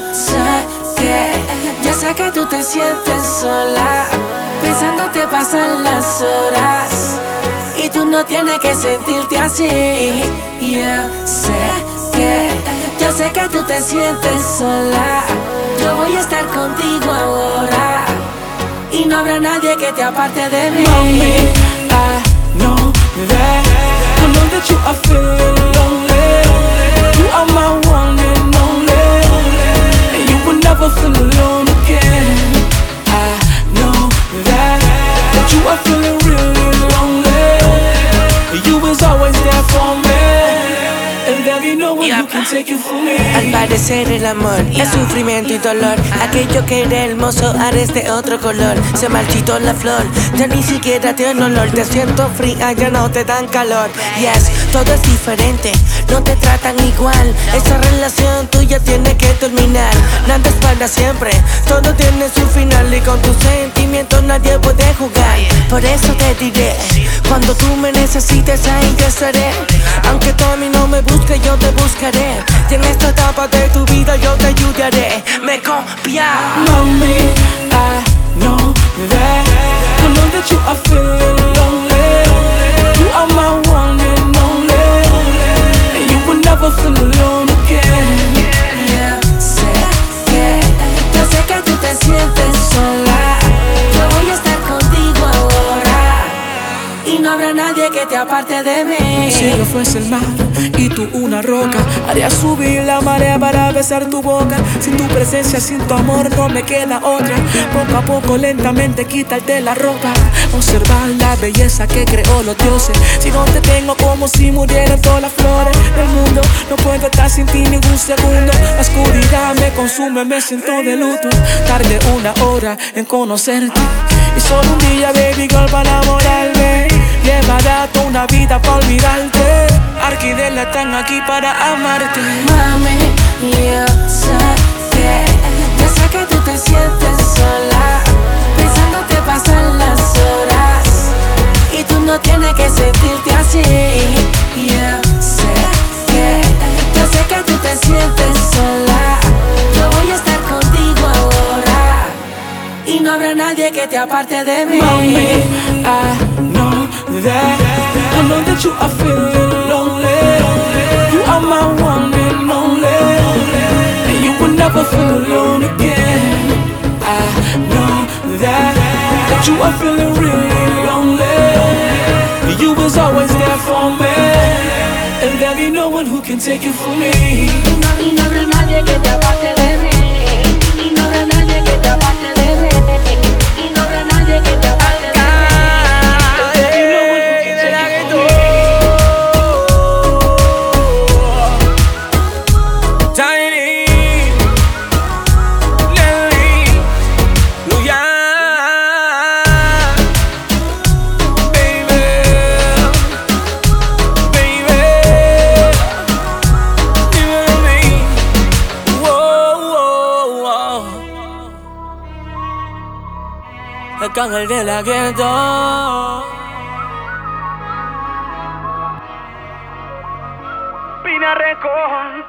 yo sé que tú te sientes sola, pensando te pasan las horas y tú no tienes que sentirte así. Yo sé que tú te sientes sola, yo voy a estar contigo ahora y no habrá nadie que te aparte de mí. Mami, I know that you are feeling lonely. You are my one and only, and you will never feel alone again. I know that you are feeling really lonely. You was always there for me, and there be no one who can take it from me. Al parecer el amor es sufrimiento y dolor. Aquello que era hermoso ahora es de otro color. Se marchitó la flor, ya ni siquiera tiene olor. Te siento fría, ya no te dan calor. Yes, todo es diferente, no te tratan igual. Esa relación tuya tiene que terminar. Nada es para siempre, todo tiene su final. Y con tus sentimientos nadie puede jugar. Por eso te diré, cuando tú me necesites ahí yo estaré. Aunque tú a mí no me busques, yo te buscaré. Y en esta etapa de tu vida yo te ayudaré. Me confía. Mami, I know that you are feeling lonely. You are my one and only, and you will never feel alone again. Yo sé que tú te sientes sola, yo voy a estar contigo ahora y no habrá nadie que te aparte de mí. Si yo fuese el mar y tú una roca, haría subir la marea para besar tu boca. Sin tu presencia, sin tu amor no me queda otra. Poco a poco, lentamente quitarte la ropa. Observar la belleza que creó los dioses. Si no te tengo como si murieran todas las flores del mundo. No puedo estar sin ti ningún segundo. La oscuridad me consume, me siento de luto. Tardé una hora en conocerte y solo un día, baby girl, para enamorarme. Llevará toda una vida para olvidarte. Arquidela están aquí para amarte. Mami, yo sé que tú te sientes sola, pensando te pasan las horas y tú no tienes que sentirte así. Yo sé que tú te sientes sola, yo voy a estar contigo ahora y no habrá nadie que te aparte de mí. Mami, I know that you are feeling lonely. You are my one and only, and you will never feel alone again. I know that you are feeling really lonely. You was always there for me, and there be no one who can take it from me. Y no habrá nadie que te aparte de mí. Y no habrá nadie que te aparte de mí. Y no habrá nadie que te aparte de mí. Arcángel de la gueto. Pina Record.